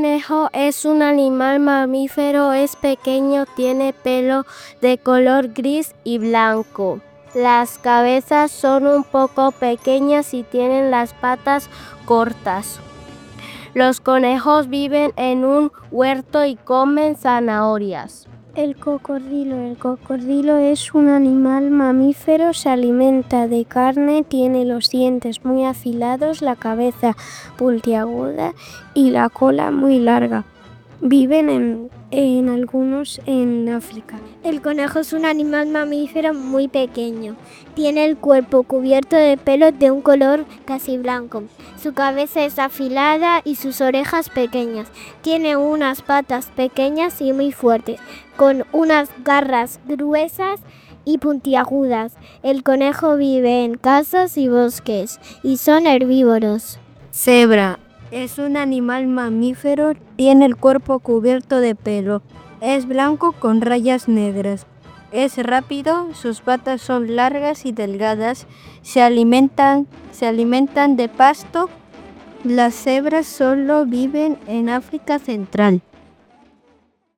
conejo es un animal mamífero, es pequeño, tiene pelo de color gris y blanco. Las cabezas son un poco pequeñas y tienen las patas cortas. Los conejos viven en un huerto y comen zanahorias. El cocodrilo es un animal mamífero, se alimenta de carne, tiene los dientes muy afilados, la cabeza puntiaguda y la cola muy larga. Viven algunos en África. El conejo es un animal mamífero muy pequeño. Tiene el cuerpo cubierto de pelos de un color casi blanco. Su cabeza es afilada y sus orejas pequeñas. Tiene unas patas pequeñas y muy fuertes, con unas garras gruesas y puntiagudas. El conejo vive en casas y bosques y son herbívoros. Cebra es un animal mamífero, tiene el cuerpo cubierto de pelo. Es blanco con rayas negras. Es rápido, sus patas son largas y delgadas. Se alimentan de pasto. Las cebras solo viven en África Central.